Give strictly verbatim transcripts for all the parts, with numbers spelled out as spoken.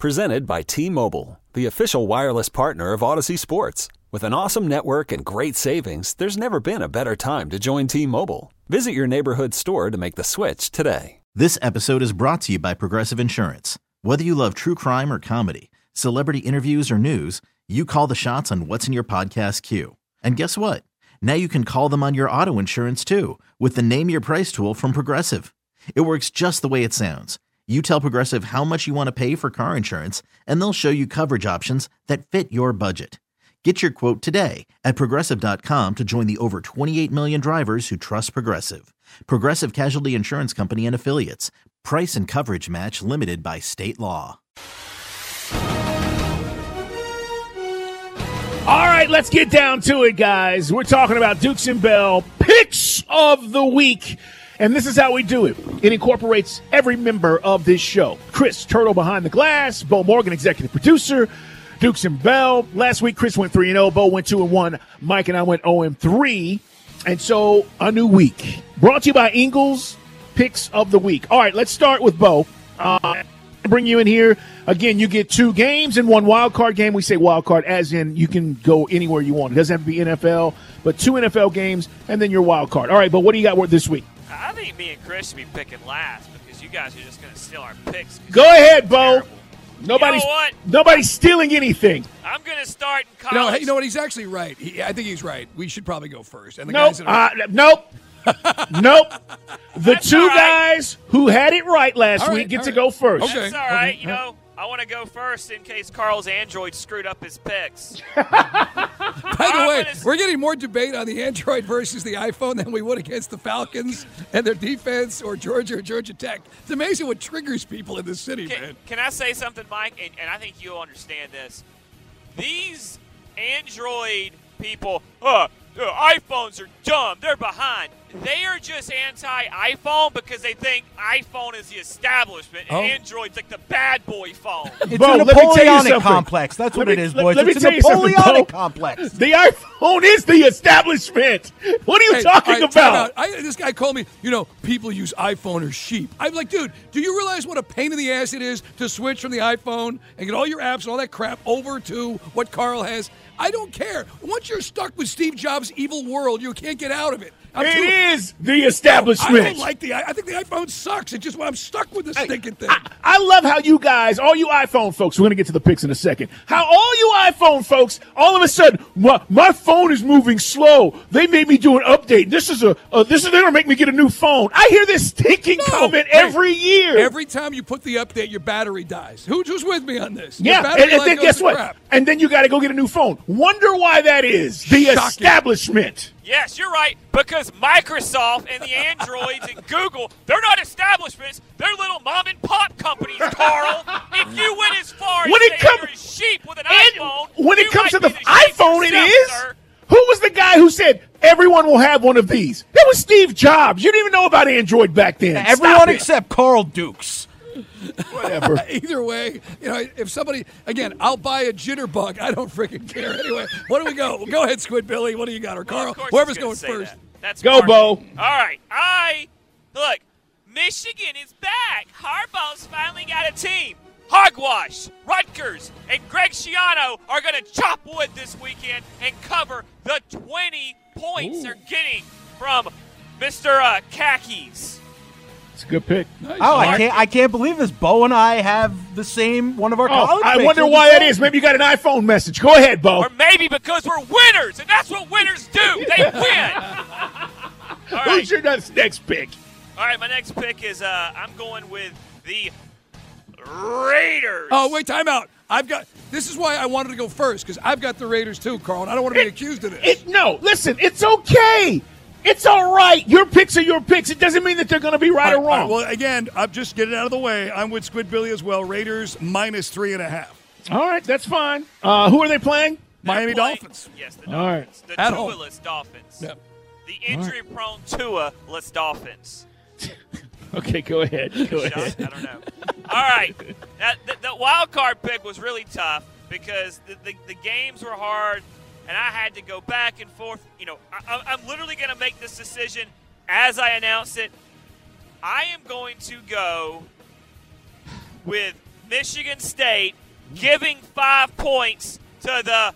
Presented by T-Mobile, the official wireless partner of Odyssey Sports. With an awesome network and great savings, there's never been a better time to join T-Mobile. Visit your neighborhood store to make the switch today. This episode is brought to you by Progressive Insurance. Whether you love true crime or comedy, celebrity interviews or news, you call the shots on what's in your podcast queue. And guess what? Now you can call them on your auto insurance too with the Name Your Price tool from Progressive. It works just the way it sounds. You tell Progressive how much you want to pay for car insurance, and they'll show you coverage options that fit your budget. Get your quote today at Progressive dot com to join the over twenty-eight million drivers who trust Progressive. Progressive Casualty Insurance Company and Affiliates. Price and coverage match limited by state law. All right, let's get down to it, guys. We're talking about Dukes and Bell Picks of the Week. And this is how we do it. It incorporates every member of this show. Chris Turtle behind the glass, Bo Morgan, executive producer, Dukes and Bell. Last week, Chris went three and oh, Bo went two and one, Mike and I went oh and three. And so, a new week. Brought to you by Ingles Picks of the Week. All right, let's start with Bo. Uh, bring you in here. Again, you get two games and one wild card game. We say wild card as in you can go anywhere you want. It doesn't have to be N F L, but two N F L games and then your wild card. All right, but what do you got this week? I think me and Chris should be picking last because you guys are just going to steal our picks. Go ahead, Bo. Terrible. Nobody's You know what? nobody's stealing anything. I'm going to start in college. You know, hey, you know what? He's actually right. He, I think he's right. We should probably go first. And the Nope. guys that are, Uh, nope. Nope. The That's two all right. guys who had it right last All right, week get all to right. go first. Okay. That's all right. You know, I want to go first in case Carl's Android screwed up his picks. by the I'm way, gonna- we're getting more debate on the Android versus the iPhone than we would against the Falcons and their defense or Georgia or Georgia Tech. It's amazing what triggers people in this city, Can, man. can I say something, Mike? And, and I think you'll understand this. These Android people, uh, uh, iPhones are dumb. They're behind. They are just anti-iPhone because they think iPhone is the establishment and Oh. Android's like the bad boy phone. It's Bo, a let me tell you Napoleonic something. complex. That's what Let it me- is, let- boys. let me it's a tell you something, Napoleonic Bo. complex. The iPhone is the establishment. What are you Hey, talking all right, time about? out. I, this guy called me, you know, people use iPhone or sheep. I'm like, dude, do you realize what a pain in the ass it is to switch from the iPhone and get all your apps and all that crap over to what Carl has? I don't care. Once you're stuck with Steve Jobs' evil world, you can't get out of it. I'm It too- is the I establishment. don't like the. I think the iPhone sucks. It's just I'm stuck with the stinking thing. I, I love how you guys, all you iPhone folks, we're going to get to the picks in a second, how all you iPhone folks, all of a sudden, my, my phone is moving slow. They made me do an update. This is a, uh, this is, they're going to make me get a new phone. I hear this stinking No. comment Hey, every year. Every time you put the update, your battery dies. Who, who's with me on this? Your yeah, battery and, and life then goes guess to what? crap. And then you got to go get a new phone. Wonder why that is. The Shocking. establishment. Yes, you're right, because Microsoft and the Androids and Google, they're not establishments. They're little mom-and-pop companies, Carl. If you went as far When as it saying come- you're a sheep with an And iPhone, when it you comes to might the be sheep iPhone, it yourself, is. sir. Who was the guy who said everyone will have one of these? That was Steve Jobs. You didn't even know about Android back then. Stop Everyone it. except Carl Dukes. Whatever. Either way, you know, if somebody, again, I'll buy a jitterbug. I don't freaking care. Anyway, what do we go? Go ahead, Squid Billy. What do you got? Or Well, Carl? of course Whoever's he's gonna going say first. that. That's Go, Bo. marketing. All right. I, look, Michigan is back. Harbaugh's finally got a team. Hogwash, Rutgers, and Greg Schiano are going to chop wood this weekend and cover the twenty points Ooh. they're getting from Mister Uh, Khakis. It's a good pick. Nice. Oh, I can't! I can't believe this. Bo and I have the same one of our Oh, college. I picks. wonder We're why the that same. is. Maybe you got an iPhone message. Go ahead, Bo. Or maybe because we're winners, and that's what winners do. They win. All right. Who's your next next pick? All right, my next pick is uh, I'm going with the Raiders. Oh, wait, time out. I've got, this is why I wanted to go first, because I've got the Raiders too, Carl, and I don't want to be accused of this. It, no, listen, it's okay. It's all right. Your picks are your picks. It doesn't mean that they're going to be right or All right, wrong. well, again, I'm just getting it out of the way. I'm with Squid Billy as well. Raiders minus three and a half. All right, that's fine. Uh, who are they playing? They're Miami playing- Dolphins. Yes, the All right. Dolphins. The At home. Tua-less Dolphins. Yep. The injury-prone Tua-less Dolphins. Okay, go ahead. Go Shot? ahead. I don't know. All right. That, the, the wild card pick was really tough because the, the, the games were hard, and I had to go back and forth. You know, I, I'm literally going to make this decision as I announce it. I am going to go with Michigan State giving five points to the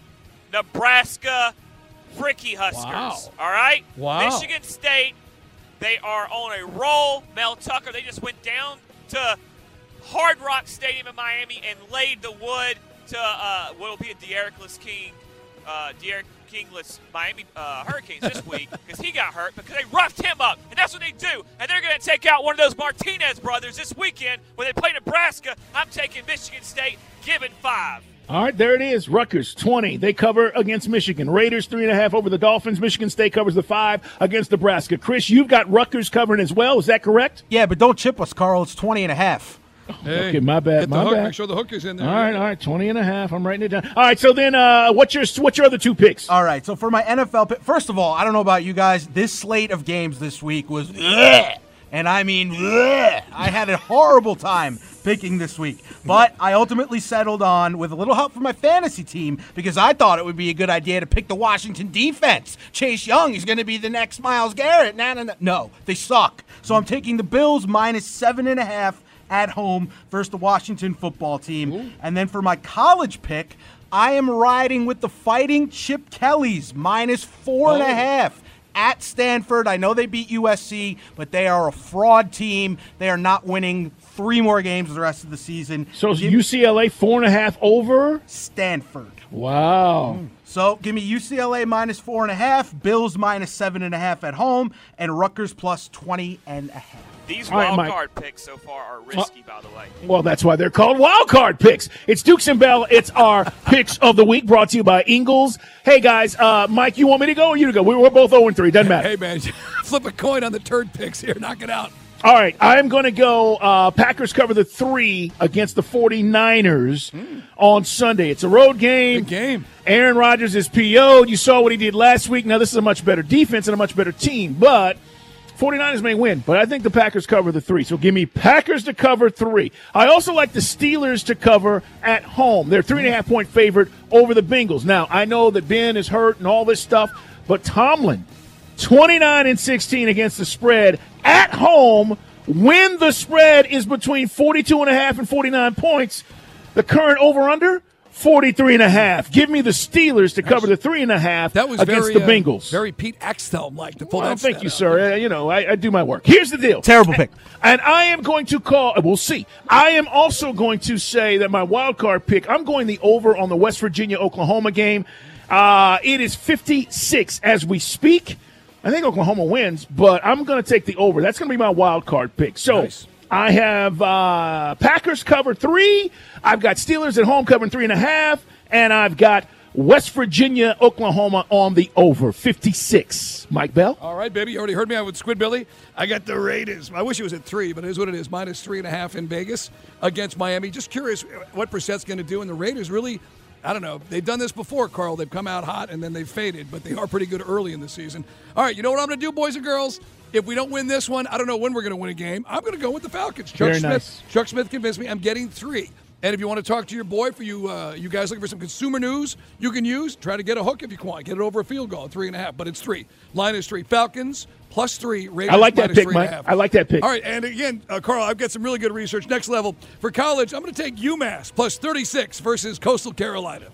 Nebraska Fricky Huskers. Wow. All right? Wow. Michigan State, they are on a roll. Mel Tucker, they just went down to Hard Rock Stadium in Miami and laid the wood to uh, what will be a De'Aaron King, uh, De'Aaron Kingless Miami uh, Hurricanes this week because he got hurt because they roughed him up, and that's what they do. And they're going to take out one of those Martinez brothers this weekend when they play Nebraska. I'm taking Michigan State, giving five. All right, there it is. Rutgers, twenty. They cover against Michigan. Raiders, three and a half over the Dolphins. Michigan State covers the five against Nebraska. Chris, you've got Rutgers covering as well. Is that correct? Yeah, but don't chip us, Carl. It's twenty and a half. Hey, okay, my bad. Get the my hook. bad. Make sure the hook is in there. All right, all right, twenty and a half. I'm writing it down. All right, so then uh, what's your what's your other two picks? All right, so for my N F L pick, first of all, I don't know about you guys, this slate of games this week was ugh, and I mean ugh. I had a horrible time picking this week, but I ultimately settled on, with a little help from my fantasy team, because I thought it would be a good idea to pick the Washington defense. Chase Young is going to be the next Myles Garrett. Nah, nah, nah. No, they suck. So I'm taking the Bills minus seven and a half at home versus the Washington football team. Ooh. And then for my college pick, I am riding with the Fighting Chip Kellys, minus four oh. and a half at Stanford. I know they beat U S C, but they are a fraud team. They are not winning three more games the rest of the season. So is U C L A four and a half over? Stanford. Wow. Mm. So give me U C L A minus four and a half, Bills minus seven and a half at home, and Rutgers plus twenty and a half. These All right, wild Mike. card picks so far are risky, by the way. Well, that's why they're called wild card picks. It's Dukes and Bell. It's our picks of the week, brought to you by Ingles. Hey, guys, uh, Mike, you want me to go or you to go? We We're both oh and three. Doesn't matter. Hey, man, flip a coin on the turd picks here. Knock it out. All right, I am going to go uh, Packers cover the three against the 49ers mm. on Sunday. It's a road game. Good game. Aaron Rodgers is P O'd. You saw what he did last week. Now, this is a much better defense and a much better team, but 49ers may win, but I think the Packers cover the three. So give me Packers to cover three. I also like the Steelers to cover at home. They're three and a half point favorite over the Bengals. Now, I know that Ben is hurt and all this stuff, but Tomlin, twenty-nine and sixteen against the spread at home when the spread is between forty-two and a half and forty-nine points. The current over-under, forty-three and a half. Give me the Steelers to cover the three and a half that was against very, the Bengals. Uh, very Pete Axthelm-like to pull well, that thank you, out. sir. Uh, you know, I, I do my work. Here's the deal. Terrible pick. And, and I am going to call – we'll see. I am also going to say that my wild card pick, I'm going the over on the West Virginia-Oklahoma game. Uh, it is fifty-six as we speak. I think Oklahoma wins, but I'm going to take the over. That's going to be my wild card pick. So nice. I have uh, Packers cover three. I've got Steelers at home covering three and a half. And I've got West Virginia, Oklahoma on the over, fifty-six. Mike Bell? All right, baby. You already heard me out with Squidbilly. I got the Raiders. I wish it was at three, but it is what it is. Minus three and a half in Vegas against Miami. Just curious what percent's going to do. And the Raiders really, I don't know. They've done this before, Carl. They've come out hot and then they've faded, but they are pretty good early in the season. All right, you know what I'm going to do, boys and girls? If we don't win this one, I don't know when we're going to win a game. I'm going to go with the Falcons. Chuck Very Smith. nice. Chuck Smith convinced me. I'm getting three. And if you want to talk to your boy, for you uh, you guys looking for some consumer news you can use, try to get a hook if you want. Get it over a field goal, three and a half. But it's three. Line is three. Falcons plus three. Raiders I like that minus pick, three Mike. and a half. I like that pick. All right, and again, uh, Carl, I've got some really good research. Next level. For college, I'm going to take UMass plus thirty-six versus Coastal Carolina.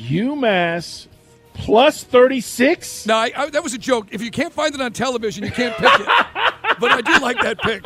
UMass plus thirty-six? No, I, I, that was a joke. If you can't find it on television, you can't pick it. But I do like that pick.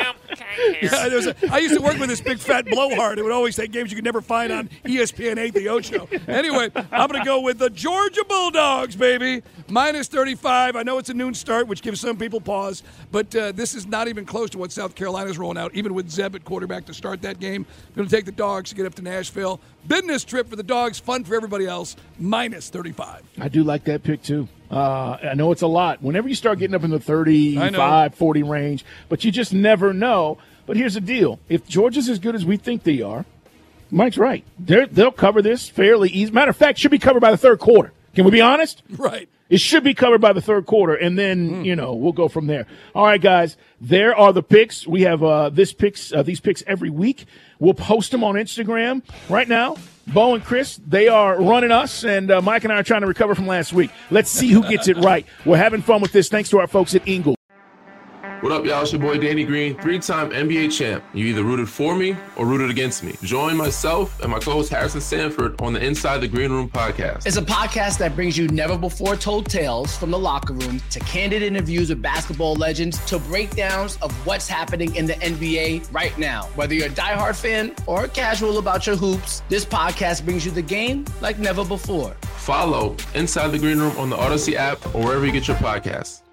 Yeah, there's a, I used to work with this big fat blowhard. It would always say games you could never find on E S P N eight, the Ocho. Anyway, I'm going to go with the Georgia Bulldogs, baby. Minus thirty-five. I know it's a noon start, which gives some people pause, but uh, this is not even close to what South Carolina's rolling out, even with Zeb at quarterback to start that game. I'm going to take the Dogs to get up to Nashville. Business trip for the Dogs, fun for everybody else. Minus thirty-five. I do like that pick, too. Uh, I know it's a lot. Whenever you start getting up in the thirty-five, forty range, but you just never know. But here's the deal. If Georgia's as good as we think they are, Mike's right. They're, they'll cover this fairly easy. Matter of fact, should be covered by the third quarter. Can we be honest? Right. It should be covered by the third quarter, and then, mm. you know, we'll go from there. All right, guys, there are the picks. We have uh, this picks, uh, these picks every week. We'll post them on Instagram right now. Bo and Chris, they are running us, and uh, Mike and I are trying to recover from last week. Let's see who gets it right. We're having fun with this. Thanks to our folks at Ingles. What up, y'all? It's your boy Danny Green, three-time N B A champ. You either rooted for me or rooted against me. Join myself and my co-host Harrison Sanford on the Inside the Green Room podcast. It's a podcast that brings you never-before-told tales from the locker room to candid interviews with basketball legends to breakdowns of what's happening in the N B A right now. Whether you're a diehard fan or casual about your hoops, this podcast brings you the game like never before. Follow Inside the Green Room on the Odyssey app or wherever you get your podcasts.